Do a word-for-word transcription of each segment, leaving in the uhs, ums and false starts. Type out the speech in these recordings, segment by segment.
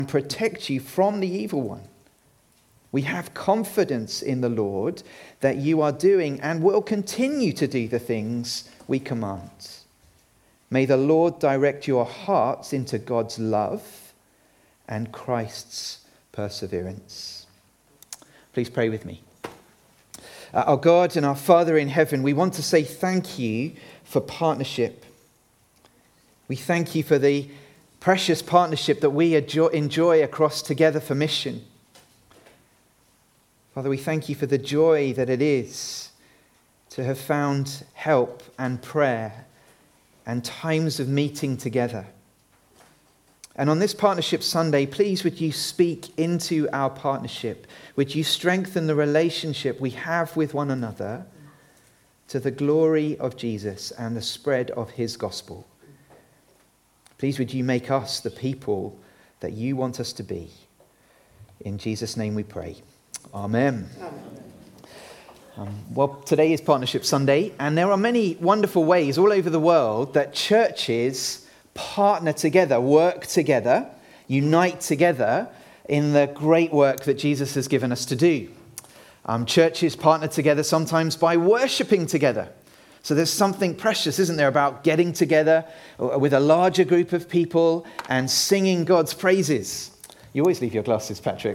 protect you from the evil one. We have confidence in the Lord that you are doing and will continue to do the things we command. May the Lord direct your hearts into God's love and Christ's perseverance. Please pray with me. Uh, our God and our Father in heaven, we want to say thank you for partnership. We thank you for the precious partnership that we enjoy across Together for Mission. Father, we thank you for the joy that it is to have found help and prayer and times of meeting together. And on this Partnership Sunday, please would you speak into our partnership? Would you strengthen the relationship we have with one another to the glory of Jesus and the spread of his gospel? Please would you make us the people that you want us to be. In Jesus' name we pray. Amen. Amen. Um, well, today is Partnership Sunday, and there are many wonderful ways all over the world that churches partner together, work together, unite together in the great work that Jesus has given us to do. Um, churches partner together sometimes by worshipping together. So there's something precious, isn't there, about getting together with a larger group of people and singing God's praises. You always leave your glasses, Patrick.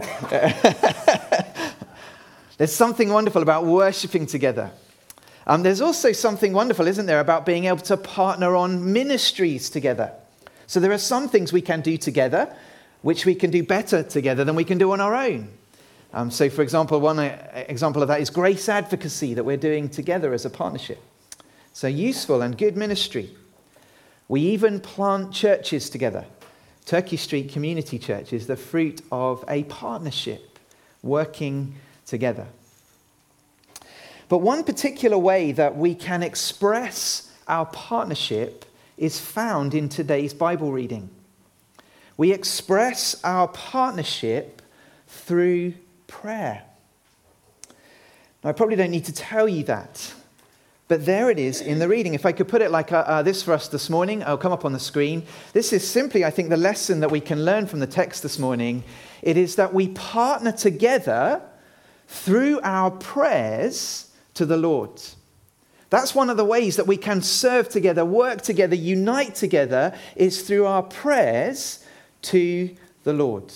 There's something wonderful about worshipping together. Um, there's also something wonderful, isn't there, about being able to partner on ministries together. So there are some things we can do together, which we can do better together than we can do on our own. Um, so, for example, one uh, example of that is grace advocacy that we're doing together as a partnership. So useful and good ministry. We even plant churches together. Turkey Street Community Church is the fruit of a partnership, working together. But one particular way that we can express our partnership is found in today's Bible reading. We express our partnership through prayer. Now, I probably don't need to tell you that, but there it is in the reading. If I could put it like uh, uh, this for us this morning, I'll come up on the screen. This is simply, I think, the lesson that we can learn from the text this morning. It is that we partner together through our prayers to the Lord. That's one of the ways that we can serve together, work together, unite together, is through our prayers to the Lord.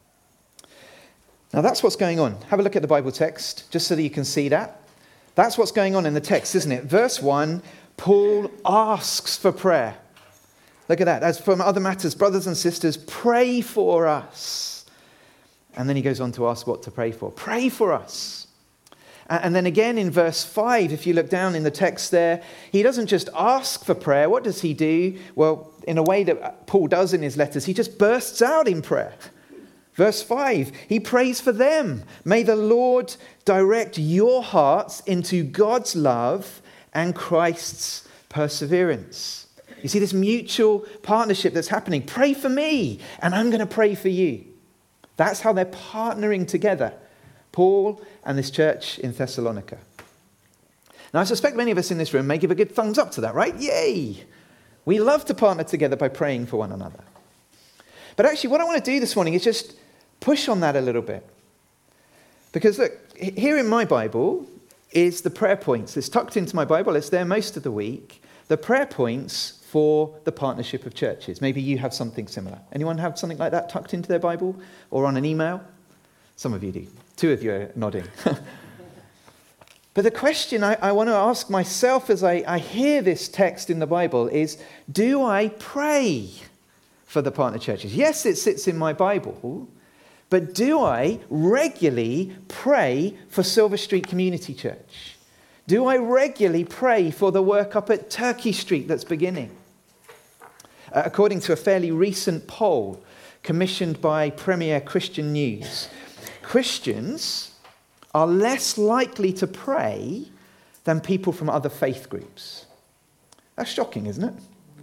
Now that's what's going on. Have a look at the Bible text, just so that you can see that. That's what's going on in the text, isn't it? Verse one, Paul asks for prayer. Look at that. As from other matters, brothers and sisters, pray for us. And then he goes on to ask what to pray for. Pray for us. And then again in verse five, if you look down in the text there, he doesn't just ask for prayer. What does he do? Well, in a way that Paul does in his letters, he just bursts out in prayer. Verse five, he prays for them. May the Lord direct your hearts into God's love and Christ's perseverance. You see this mutual partnership that's happening. Pray for me, and I'm going to pray for you. That's how they're partnering together, Paul and this church in Thessalonica. Now, I suspect many of us in this room may give a good thumbs up to that, right? Yay! We love to partner together by praying for one another. But actually, what I want to do this morning is just push on that a little bit. Because look, here in my Bible is the prayer points. It's tucked into my Bible. It's there most of the week. The prayer points for the partnership of churches. Maybe you have something similar. Anyone have something like that tucked into their Bible or on an email? Some of you do. Two of you are nodding. But the question I, I want to ask myself as I, I hear this text in the Bible is, do I pray for the partner churches? Yes, it sits in my Bible, but do I regularly pray for Silver Street Community Church? Do I regularly pray for the work up at Turkey Street that's beginning? Uh, according to a fairly recent poll commissioned by Premier Christian News, Christians are less likely to pray than people from other faith groups. That's shocking, isn't it?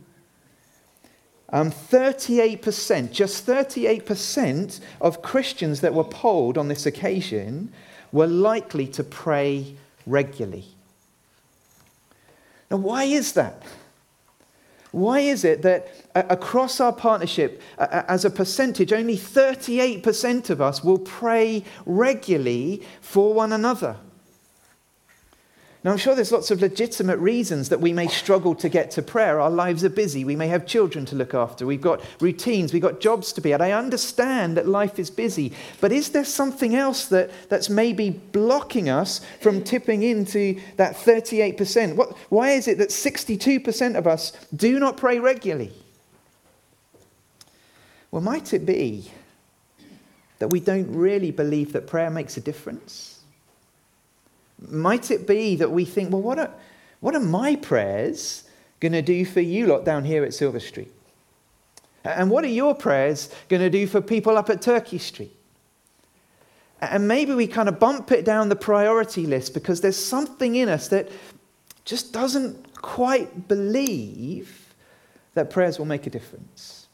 Um, thirty-eight percent, just thirty-eight percent of Christians that were polled on this occasion were likely to pray regularly. Now, why is that? Why is it that uh, across our partnership, uh, as a percentage, only thirty-eight percent of us will pray regularly for one another? Now, I'm sure there's lots of legitimate reasons that we may struggle to get to prayer. Our lives are busy. We may have children to look after. We've got routines. We've got jobs to be at. I understand that life is busy. But is there something else that, that's maybe blocking us from tipping into that thirty-eight percent? What, why is it that sixty-two percent of us do not pray regularly? Well, might it be that we don't really believe that prayer makes a difference? Might it be that we think, well, what are, what are my prayers going to do for you lot down here at Silver Street? And what are your prayers going to do for people up at Turkey Street? And maybe we kind of bump it down the priority list because there's something in us that just doesn't quite believe that prayers will make a difference.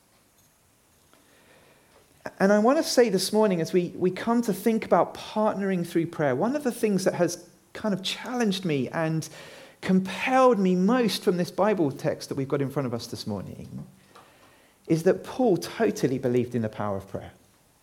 And I want to say this morning, as we, we come to think about partnering through prayer, one of the things that has kind of challenged me and compelled me most from this Bible text that we've got in front of us this morning is that Paul totally believed in the power of prayer.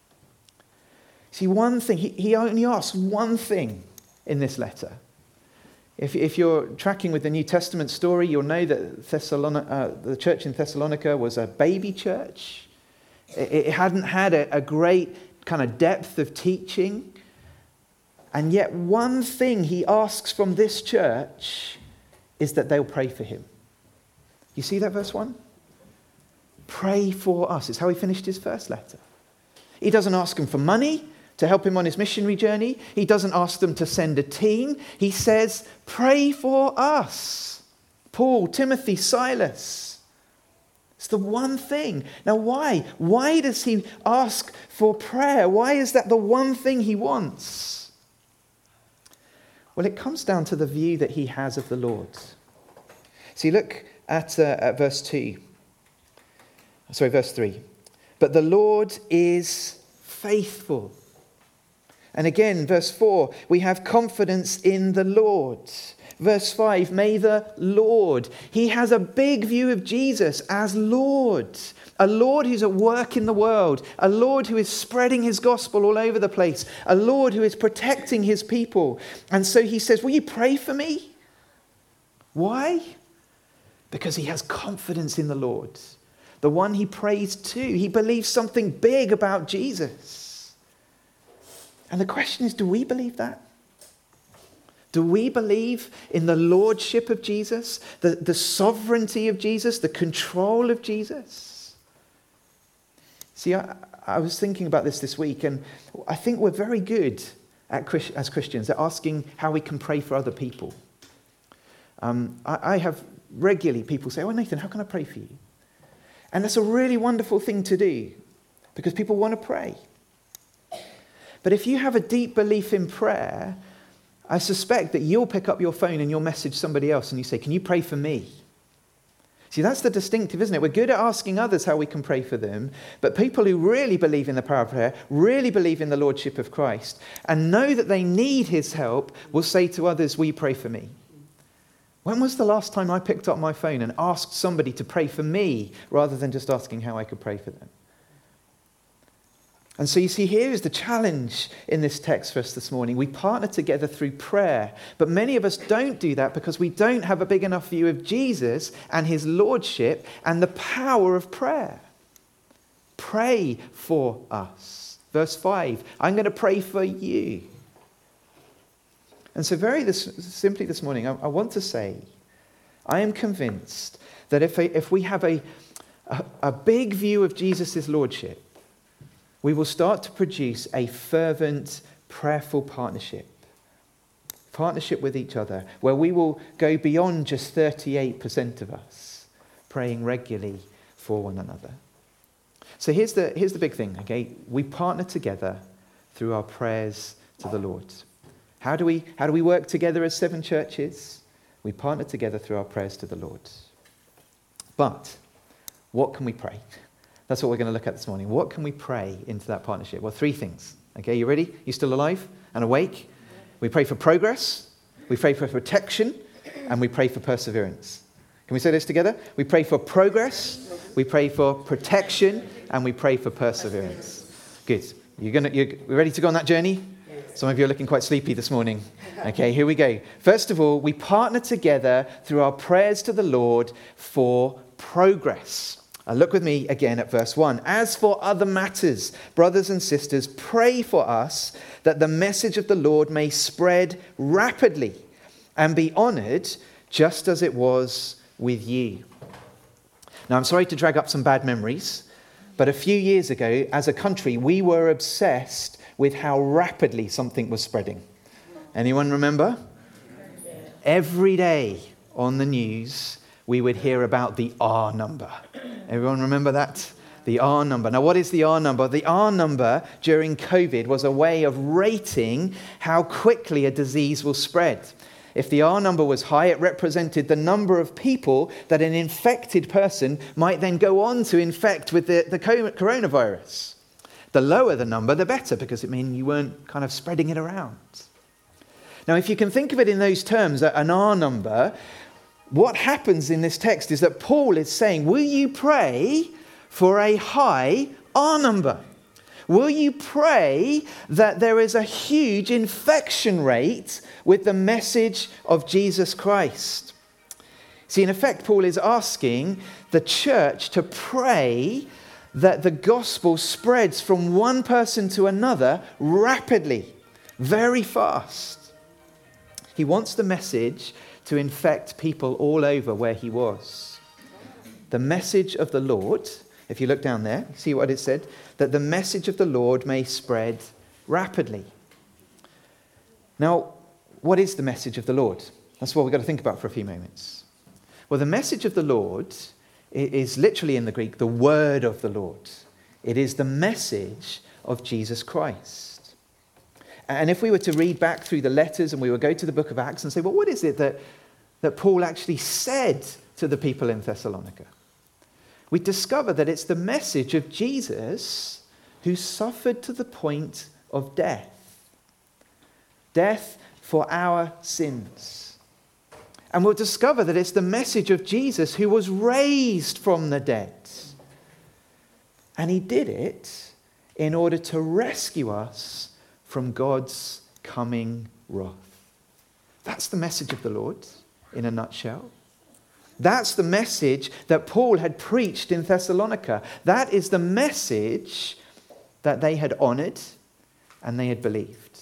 See, one thing, he, he only asks one thing in this letter. If, if you're tracking with the New Testament story, you'll know that Thessalon- uh, the church in Thessalonica was a baby church. It, it hadn't had a, a great kind of depth of teaching. And yet one thing he asks from this church is that they'll pray for him. You see that verse one? Pray for us. It's how he finished his first letter. He doesn't ask them for money to help him on his missionary journey. He doesn't ask them to send a team. He says, pray for us. Paul, Timothy, Silas. It's the one thing. Now why? Why does he ask for prayer? Why is that the one thing he wants? Well, it comes down to the view that he has of the Lord. See, look at, uh, at verse two. Sorry, verse three. But the Lord is faithful. And again, verse four, we have confidence in the Lord. Verse five, may the Lord. He has a big view of Jesus as Lord. A Lord who's at work in the world. A Lord who is spreading his gospel all over the place. A Lord who is protecting his people. And so he says, will you pray for me? Why? Because he has confidence in the Lord. The one he prays to. He believes something big about Jesus. And the question is, do we believe that? Do we believe in the lordship of Jesus, the, the sovereignty of Jesus, the control of Jesus? See, I, I was thinking about this this week, and I think we're very good at, as Christians at asking how we can pray for other people. Um, I, I have regularly people say, oh, Nathan, how can I pray for you? And that's a really wonderful thing to do because people want to pray. But if you have a deep belief in prayer, I suspect that you'll pick up your phone and you'll message somebody else and you say, can you pray for me? See, that's the distinctive, isn't it? We're good at asking others how we can pray for them, but people who really believe in the power of prayer, really believe in the lordship of Christ, and know that they need his help, will say to others, will you pray for me? When was the last time I picked up my phone and asked somebody to pray for me rather than just asking how I could pray for them? And so you see, here is the challenge in this text for us this morning. We partner together through prayer, but many of us don't do that because we don't have a big enough view of Jesus and his lordship and the power of prayer. Pray for us. Verse five, I'm going to pray for you. And so very this, simply this morning, I, I want to say, I am convinced that if, a, if we have a, a, a big view of Jesus' lordship, we will start to produce a fervent, prayerful partnership. Partnership with each other, where we will go beyond just thirty-eight percent of us praying regularly for one another. So here's the, here's the big thing, okay? We partner together through our prayers to the Lord. How do we, how do we work together as seven churches? We partner together through our prayers to the Lord. But what can we pray? That's what we're going to look at this morning. What can we pray into that partnership? Well, three things. Okay, you ready? You still alive and awake? We pray for progress, we pray for protection, and we pray for perseverance. Can we say this together? We pray for progress, we pray for protection, and we pray for perseverance. Good. You're gonna, you're ready to go on that journey? Some of you are looking quite sleepy this morning. Okay, here we go. First of all, we partner together through our prayers to the Lord for progress. Uh, look with me again at verse one. As for other matters, brothers and sisters, pray for us that the message of the Lord may spread rapidly and be honoured just as it was with you. Now, I'm sorry to drag up some bad memories, but a few years ago, as a country, we were obsessed with how rapidly something was spreading. Anyone remember? Every day on the news, we would hear about the R number. Everyone remember that? The R number. Now, what is the R number? The R number during COVID was a way of rating how quickly a disease will spread. If the R number was high, it represented the number of people that an infected person might then go on to infect with the, the coronavirus. The lower the number, the better, because it meant you weren't kind of spreading it around. Now, if you can think of it in those terms, an R number, what happens in this text is that Paul is saying, will you pray for a high R number? Will you pray that there is a huge infection rate with the message of Jesus Christ? See, in effect, Paul is asking the church to pray that the gospel spreads from one person to another rapidly, very fast. He wants the message to infect people all over where he was. The message of the Lord, if you look down there, see what it said? That the message of the Lord may spread rapidly. Now, what is the message of the Lord? That's what we've got to think about for a few moments. Well, the message of the Lord is literally in the Greek, the word of the Lord. It is the message of Jesus Christ. And if we were to read back through the letters and we would go to the book of Acts and say, well, what is it that, that Paul actually said to the people in Thessalonica? We discover that it's the message of Jesus who suffered to the point of death. Death for our sins. And we'll discover that it's the message of Jesus who was raised from the dead. And he did it in order to rescue us from God's coming wrath. That's the message of the Lord in a nutshell. That's the message that Paul had preached in Thessalonica. That is the message that they had honoured and they had believed.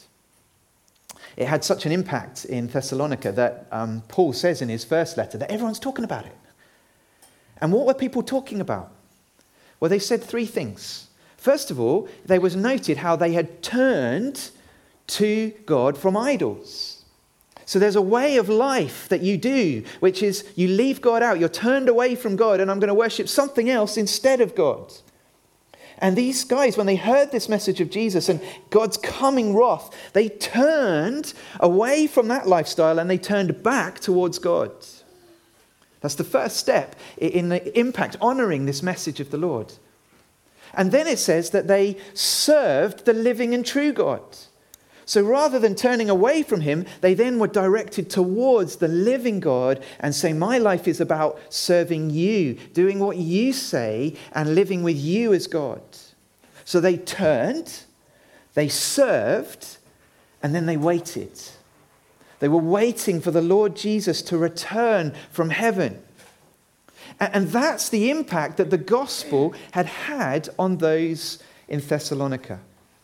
It had such an impact in Thessalonica that um, Paul says in his first letter that everyone's talking about it. And what were people talking about? Well, they said three things. First of all, there was noted how they had turned to God from idols. So there's a way of life that you do, which is you leave God out. You're turned away from God, and I'm going to worship something else instead of God. And these guys, when they heard this message of Jesus and God's coming wrath, they turned away from that lifestyle and they turned back towards God. That's the first step in the impact, honouring this message of the Lord. And then it says that they served the living and true God. So rather than turning away from him, they then were directed towards the living God and saying, my life is about serving you, doing what you say and living with you as God. So they turned, they served, and then they waited. They were waiting for the Lord Jesus to return from heaven. And that's the impact that the gospel had had on those in Thessalonica.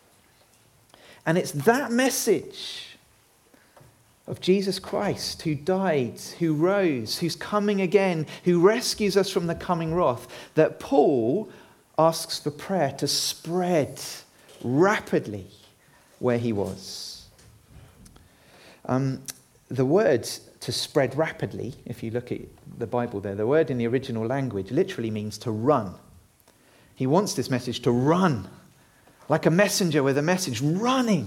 And it's that message of Jesus Christ who died, who rose, who's coming again, who rescues us from the coming wrath, that Paul asks for prayer to spread rapidly where he was. Um, the word to spread rapidly, if you look at the Bible there, the word in the original language literally means to run. He wants this message to run. Like a messenger with a message running.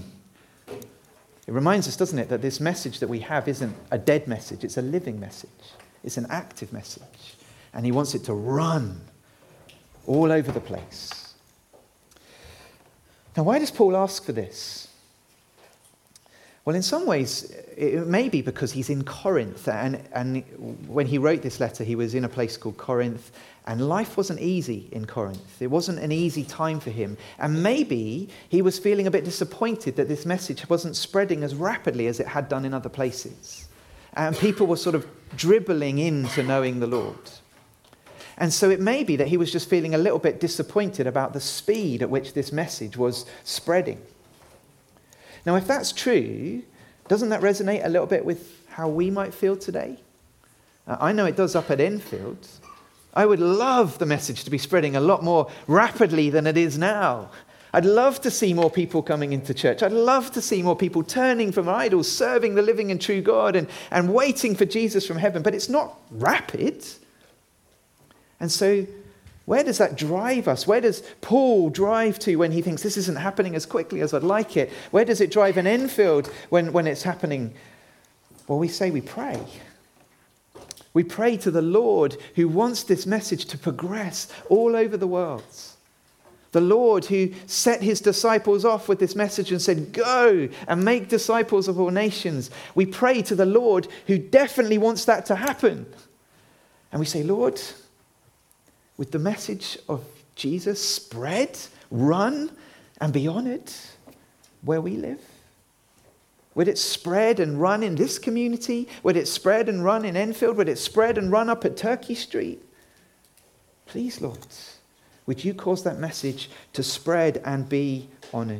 It reminds us, doesn't it, that this message that we have isn't a dead message. It's a living message. It's an active message. And he wants it to run all over the place. Now, why does Paul ask for this? Well, in some ways, it may be because he's in Corinth, and, and when he wrote this letter, he was in a place called Corinth, and life wasn't easy in Corinth. It wasn't an easy time for him, and maybe he was feeling a bit disappointed that this message wasn't spreading as rapidly as it had done in other places, and people were sort of dribbling into knowing the Lord. And so it may be that he was just feeling a little bit disappointed about the speed at which this message was spreading. Now, if that's true, doesn't that resonate a little bit with how we might feel today? Uh, I know it does up at Enfield. I would love the message to be spreading a lot more rapidly than it is now. I'd love to see more people coming into church. I'd love to see more people turning from idols, serving the living and true God, and, and waiting for Jesus from heaven. But it's not rapid. And so, where does that drive us? Where does Paul drive to when he thinks this isn't happening as quickly as I'd like it? Where does it drive an Enfield when, when it's happening? Well, we say we pray. We pray to the Lord who wants this message to progress all over the world. The Lord who set his disciples off with this message and said, go and make disciples of all nations. We pray to the Lord who definitely wants that to happen. And we say, Lord, would the message of Jesus spread, run, and be honoured where we live? Would it spread and run in this community? Would it spread and run in Enfield? Would it spread and run up at Turkey Street? Please, Lord, would you cause that message to spread and be honoured?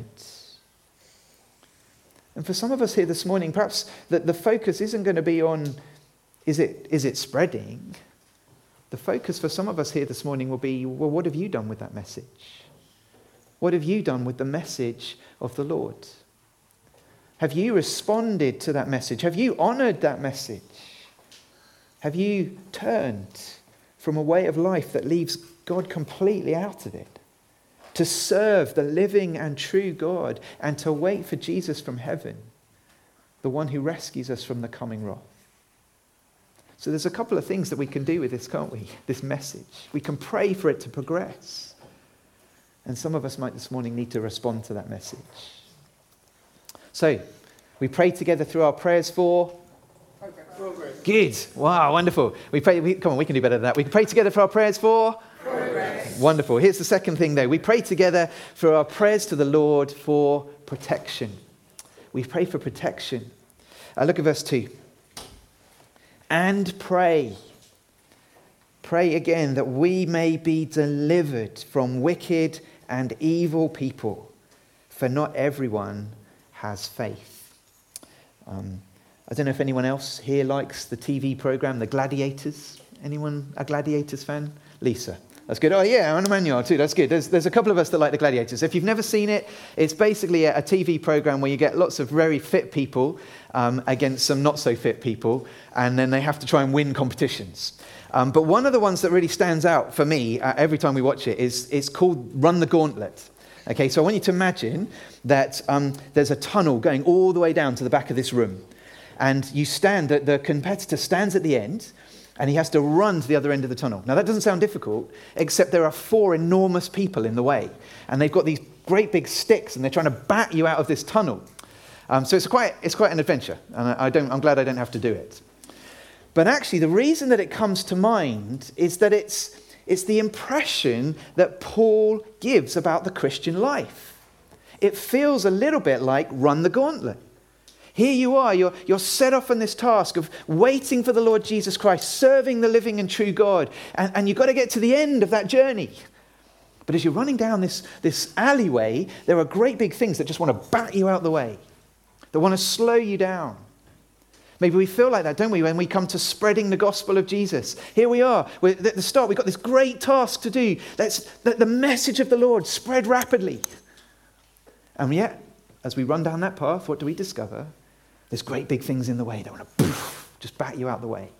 And for some of us here this morning, perhaps the, the focus isn't going to be on, is it, is it spreading? The focus for some of us here this morning will be, well, what have you done with that message? What have you done with the message of the Lord? Have you responded to that message? Have you honoured that message? Have you turned from a way of life that leaves God completely out of it, to serve the living and true God and to wait for Jesus from heaven, the one who rescues us from the coming wrath? So there's a couple of things that we can do with this, can't we? This message. We can pray for it to progress. And some of us might this morning need to respond to that message. So, we pray together through our prayers for progress. Good. Wow, wonderful. We pray. We, come on, we can do better than that. We can pray together for our prayers for progress. Wonderful. Here's the second thing, though. We pray together for our prayers to the Lord for protection. We pray for protection. Uh, look at verse two. And pray. Pray again that we may be delivered from wicked and evil people, for not everyone has faith. Um, I don't know if anyone else here likes the T V program, The Gladiators. Anyone a Gladiators fan? Lisa. That's good. Oh, yeah, and Emmanuel too. That's good. There's, there's a couple of us that like The Gladiators. If you've never seen it, it's basically a, a T V program where you get lots of very fit people um, against some not so fit people, and then they have to try and win competitions. Um, but one of the ones that really stands out for me uh, every time we watch it is it's called Run the Gauntlet. Okay, so I want you to imagine that um, there's a tunnel going all the way down to the back of this room, and you stand. The, the competitor stands at the end. And he has to run to the other end of the tunnel. Now, that doesn't sound difficult, except there are four enormous people in the way. And they've got these great big sticks, and they're trying to bat you out of this tunnel. Um, so it's quite, it's quite an adventure. And I, I don't, I'm glad I don't have to do it. But actually, the reason that it comes to mind is that it's, it's the impression that Paul gives about the Christian life. It feels a little bit like Run the Gauntlet. Here you are, you're, you're set off on this task of waiting for the Lord Jesus Christ, serving the living and true God, and, and you've got to get to the end of that journey. But as you're running down this, this alleyway, there are great big things that just want to bat you out the way, that want to slow you down. Maybe we feel like that, don't we, when we come to spreading the gospel of Jesus. Here we are, we're at the start, we've got this great task to do. Let's let the message of the Lord spread rapidly. And yet, as we run down that path, what do we discover? There's great big things in the way that want to poof, just bat you out the way.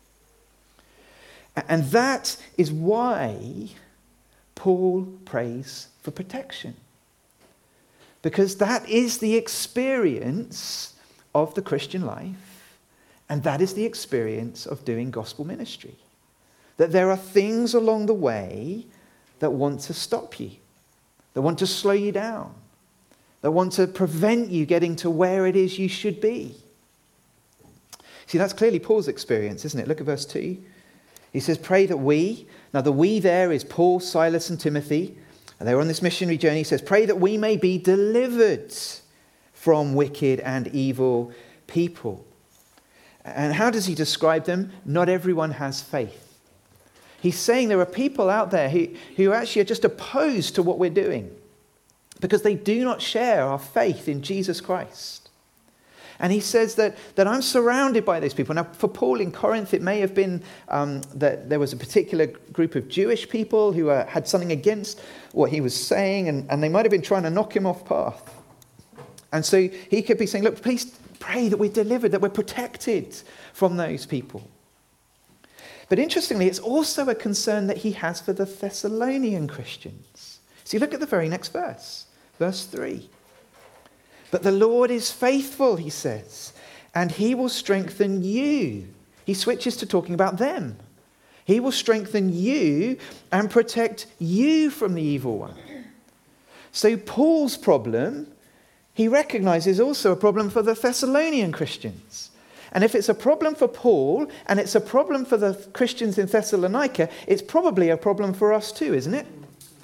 And that is why Paul prays for protection. Because that is the experience of the Christian life, and that is the experience of doing gospel ministry. That there are things along the way that want to stop you, that want to slow you down. that want to prevent you getting to where it is you should be. See, that's clearly Paul's experience, isn't it? Look at verse two. He says, pray that we, now the we there is Paul, Silas and Timothy, and they were on this missionary journey. He says, pray that we may be delivered from wicked and evil people. And how does he describe them? Not everyone has faith. He's saying there are people out there who, who actually are just opposed to what we're doing because they do not share our faith in Jesus Christ. And he says that, that I'm surrounded by those people. Now, for Paul in Corinth, it may have been um, that there was a particular group of Jewish people who uh, had something against what he was saying, and, and they might have been trying to knock him off path. And so he could be saying, look, please pray that we're delivered, that we're protected from those people. But interestingly, it's also a concern that he has for the Thessalonian Christians. See, look at the very next verse, verse three. But the Lord is faithful, he says, and he will strengthen you. He switches to talking about them. He will strengthen you and protect you from the evil one. So Paul's problem, he recognizes also a problem for the Thessalonian Christians. And if it's a problem for Paul and it's a problem for the Christians in Thessalonica, it's probably a problem for us too, isn't it?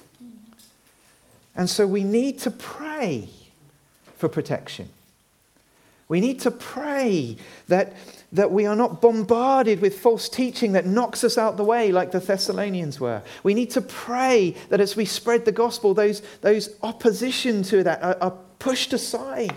And so we need to pray for protection. We need to pray that, that we are not bombarded with false teaching that knocks us out the way like the Thessalonians were. We need to pray that as we spread the gospel, those, those opposition to that are, are pushed aside.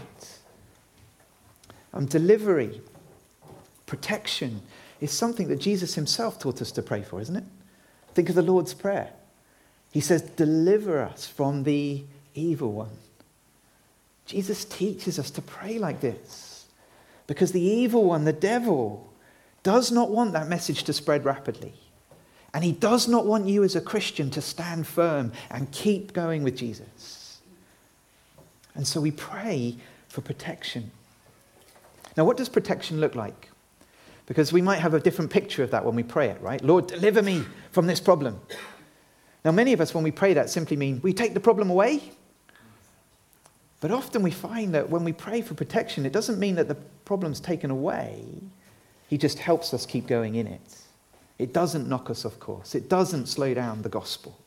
Um, delivery, protection is something that Jesus himself taught us to pray for, isn't it? Think of the Lord's Prayer. He says, deliver us from the evil one. Jesus teaches us to pray like this because the evil one, the devil, does not want that message to spread rapidly. And he does not want you as a Christian to stand firm and keep going with Jesus. And so we pray for protection. Now, what does protection look like? Because we might have a different picture of that when we pray it, right? Lord, deliver me from this problem. Now, many of us, when we pray that, simply mean we take the problem away. But often we find that when we pray for protection, it doesn't mean that the problem's taken away. He just helps us keep going in it. It doesn't knock us off course. It doesn't slow down the gospel.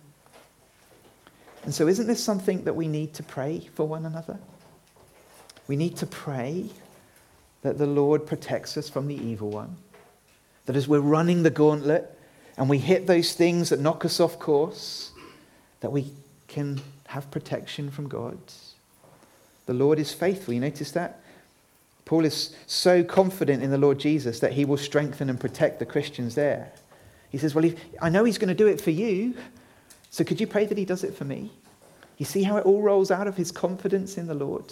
And so isn't this something that we need to pray for one another? We need to pray that the Lord protects us from the evil one. That as we're running the gauntlet and we hit those things that knock us off course, that we can have protection from God. The Lord is faithful. You notice that? Paul is so confident in the Lord Jesus that he will strengthen and protect the Christians there. He says, well, if, I know he's going to do it for you, so could you pray that he does it for me? You see how it all rolls out of his confidence in the Lord?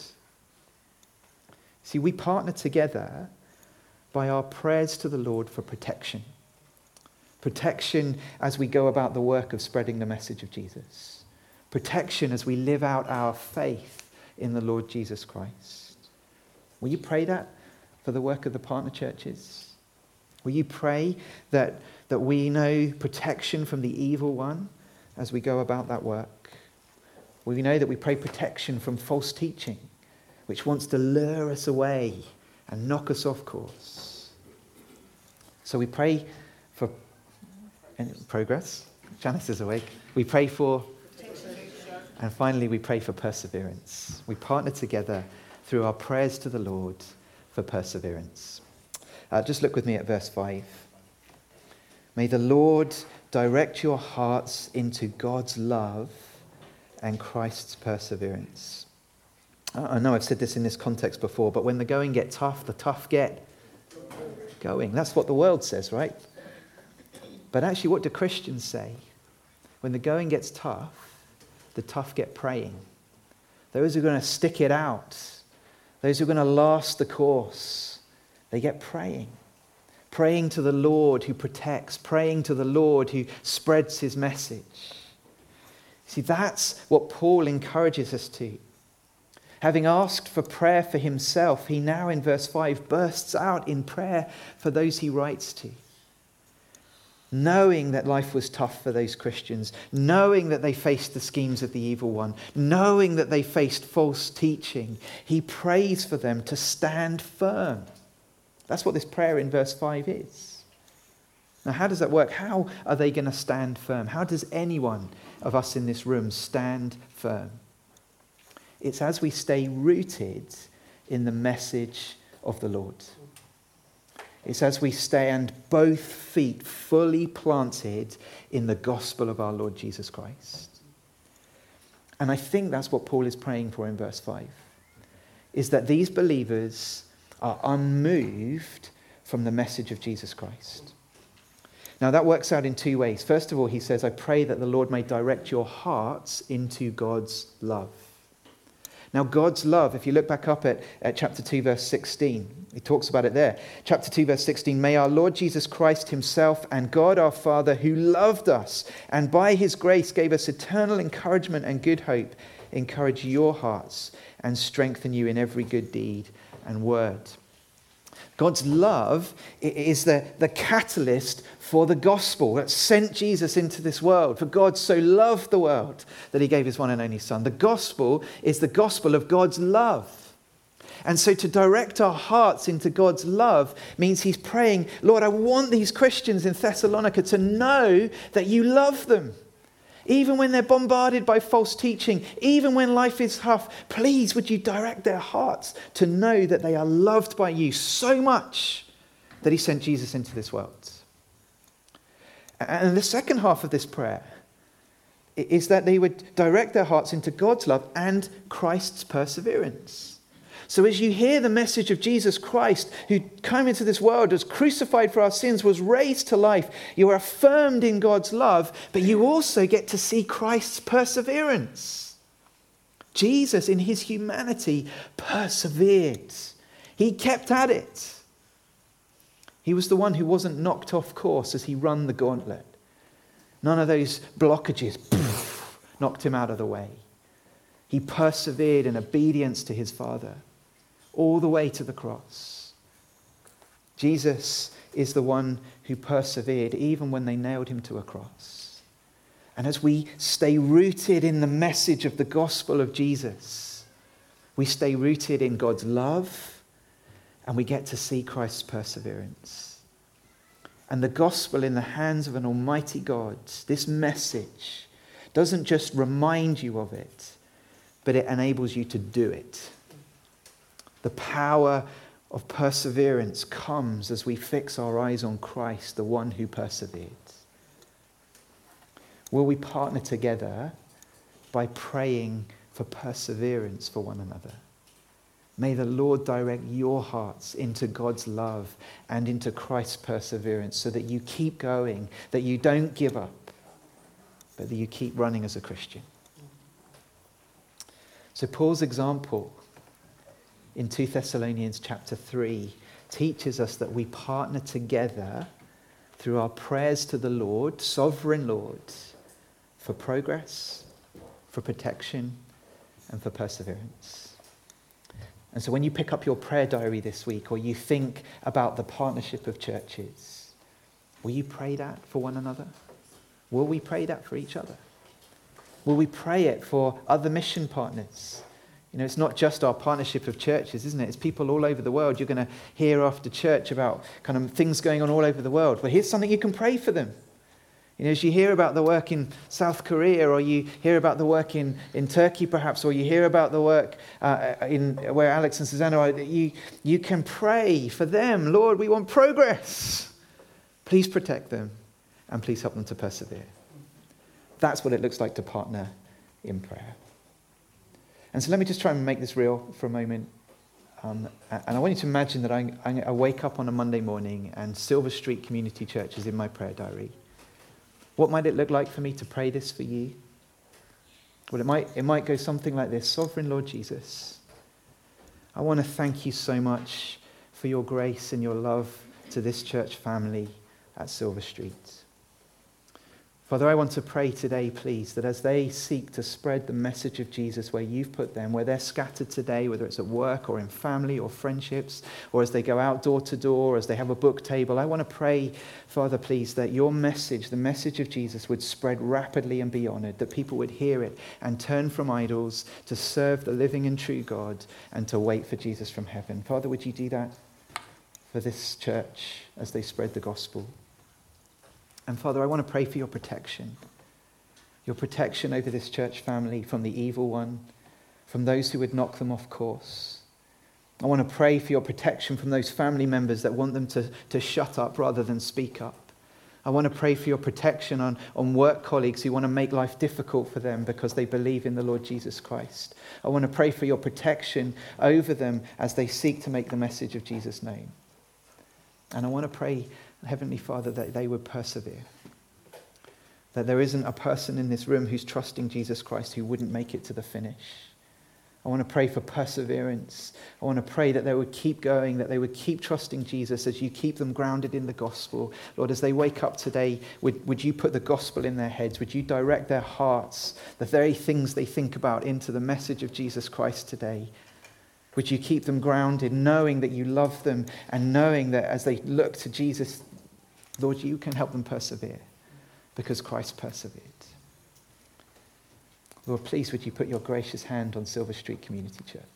See, we partner together by our prayers to the Lord for protection. Protection as we go about the work of spreading the message of Jesus. Protection as we live out our faith in the Lord Jesus Christ. Will you pray that for the work of the partner churches? Will you pray that, that we know protection from the evil one as we go about that work? Will you know that we pray protection from false teaching, which wants to lure us away and knock us off course? So we pray for progress. Janice is awake. We pray for And finally, we pray for perseverance. We partner together through our prayers to the Lord for perseverance. Uh, just look with me at verse five. May the Lord direct your hearts into God's love and Christ's perseverance. I know I've said this in this context before, but when the going get tough, the tough get going. That's what the world says, right? But actually, what do Christians say? When the going gets tough, the tough get praying. Those who are going to stick it out, those who are going to last the course, they get praying. Praying to the Lord who protects, praying to the Lord who spreads his message. See, that's what Paul encourages us to. Having asked for prayer for himself, he now in verse five bursts out in prayer for those he writes to. knowing that life was tough for those Christians, knowing that they faced the schemes of the evil one, knowing that they faced false teaching, he prays for them to stand firm. That's what this prayer in verse five is. Now, how does that work? How are they going to stand firm? How does anyone of us in this room stand firm? It's as we stay rooted in the message of the Lord. It's as we stand both feet fully planted in the gospel of our Lord Jesus Christ. And I think that's what Paul is praying for in verse five, is that these believers are unmoved from the message of Jesus Christ. Now that works out in two ways. First of all, he says, I pray that the Lord may direct your hearts into God's love. Now, God's love, if you look back up at, at chapter two, verse sixteen, he talks about it there. Chapter two, verse sixteen, may our Lord Jesus Christ himself and God our Father, who loved us and by his grace gave us eternal encouragement and good hope, encourage your hearts and strengthen you in every good deed and word. God's love is the, the catalyst for the gospel that sent Jesus into this world. For God so loved the world that he gave his one and only Son. The gospel is the gospel of God's love. And so to direct our hearts into God's love means he's praying, Lord, I want these Christians in Thessalonica to know that you love them. Even when they're bombarded by false teaching, even when life is tough, please would you direct their hearts to know that they are loved by you so much that he sent Jesus into this world. And the second half of this prayer is that they would direct their hearts into God's love and Christ's perseverance. So as you hear the message of Jesus Christ, who came into this world, was crucified for our sins, was raised to life, you are affirmed in God's love, but you also get to see Christ's perseverance. Jesus, in his humanity, persevered. He kept at it. He was the one who wasn't knocked off course as he ran the gauntlet. None of those blockages poof, knocked him out of the way. He persevered in obedience to his Father all the way to the cross. Jesus is the one who persevered even when they nailed him to a cross. And as we stay rooted in the message of the gospel of Jesus, we stay rooted in God's love and we get to see Christ's perseverance. And the gospel in the hands of an almighty God, this message, doesn't just remind you of it, but it enables you to do it. The power of perseverance comes as we fix our eyes on Christ, the one who persevered. Will we partner together by praying for perseverance for one another? May the Lord direct your hearts into God's love and into Christ's perseverance so that you keep going, that you don't give up, but that you keep running as a Christian. So Paul's example in Second Thessalonians chapter three teaches us that we partner together through our prayers to the Lord, sovereign Lord, for progress, for protection, and for perseverance. And so when you pick up your prayer diary this week or you think about the partnership of churches, will you pray that for one another? Will we pray that for each other? Will we pray it for other mission partners? You know, it's not just our partnership of churches, isn't it? It's people all over the world. You're going to hear after church about kind of things going on all over the world. Well, here's something you can pray for them. You know, as you hear about the work in South Korea, or you hear about the work in, in Turkey perhaps, or you hear about the work uh, in where Alex and Susanna are, you, you can pray for them. Lord, we want progress. Please protect them and please help them to persevere. That's what it looks like to partner in prayer. And so let me just try and make this real for a moment. Um, and I want you to imagine that I, I wake up on a Monday morning and Silver Street Community Church is in my prayer diary. What might it look like for me to pray this for you? Well, it might, it might go something like this. Sovereign Lord Jesus, I want to thank you so much for your grace and your love to this church family at Silver Street. Father, I want to pray today, please, that as they seek to spread the message of Jesus where you've put them, where they're scattered today, whether it's at work or in family or friendships, or as they go out door to door, as they have a book table, I want to pray, Father, please, that your message, the message of Jesus, would spread rapidly and be honored, that people would hear it and turn from idols to serve the living and true God and to wait for Jesus from heaven. Father, would you do that for this church as they spread the gospel? And Father, I want to pray for your protection. Your protection over this church family from the evil one, from those who would knock them off course. I want to pray for your protection from those family members that want them to, to shut up rather than speak up. I want to pray for your protection on, on work colleagues who want to make life difficult for them because they believe in the Lord Jesus Christ. I want to pray for your protection over them as they seek to make the message of Jesus known. And I want to pray, Heavenly Father, that they would persevere. That there isn't a person in this room who's trusting Jesus Christ who wouldn't make it to the finish. I want to pray for perseverance. I want to pray that they would keep going, that they would keep trusting Jesus as you keep them grounded in the gospel. Lord, as they wake up today, would, would you put the gospel in their heads? Would you direct their hearts, the very things they think about, into the message of Jesus Christ today? Would you keep them grounded, knowing that you love them and knowing that as they look to Jesus, Lord, you can help them persevere because Christ persevered. Lord, please would you put your gracious hand on Silver Street Community Church.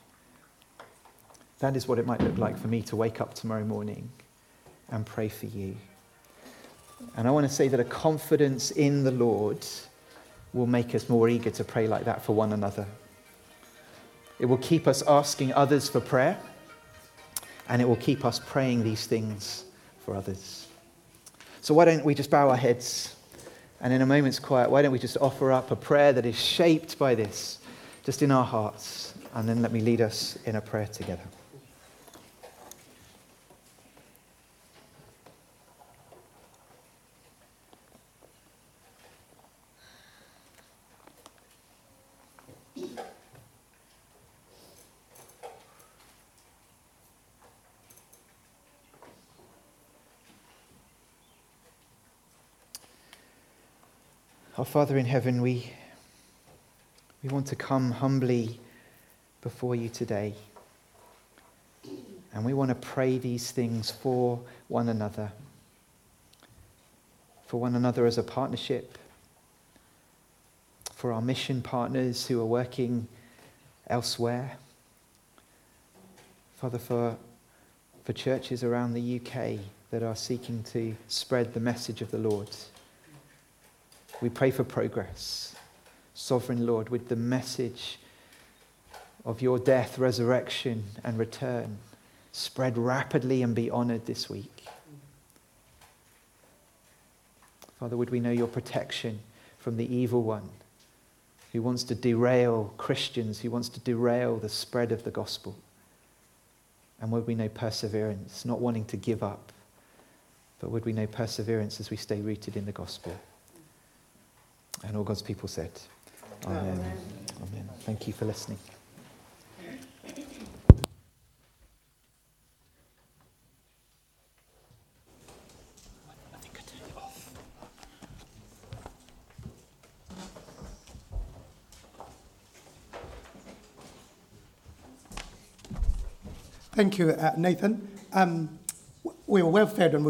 That is what it might look like for me to wake up tomorrow morning and pray for you. And I want to say that a confidence in the Lord will make us more eager to pray like that for one another. It will keep us asking others for prayer, and it will keep us praying these things for others. So why don't we just bow our heads, and in a moment's quiet, why don't we just offer up a prayer that is shaped by this, just in our hearts, and then let me lead us in a prayer together. Our Father in heaven, we, we want to come humbly before you today. And we want to pray these things for one another. For one another as a partnership. For our mission partners who are working elsewhere. Father, for, for churches around the U K that are seeking to spread the message of the Lord. We pray for progress. Sovereign Lord, with the message of your death, resurrection, and return spread rapidly and be honored this week. Father, would we know your protection from the evil one who wants to derail Christians, who wants to derail the spread of the gospel. And would we know perseverance, not wanting to give up, but would we know perseverance as we stay rooted in the gospel. And all God's people said, Amen. Amen. Amen. Thank you for listening. I think I turned it off. Thank you, uh, Nathan. Um, we were well fed and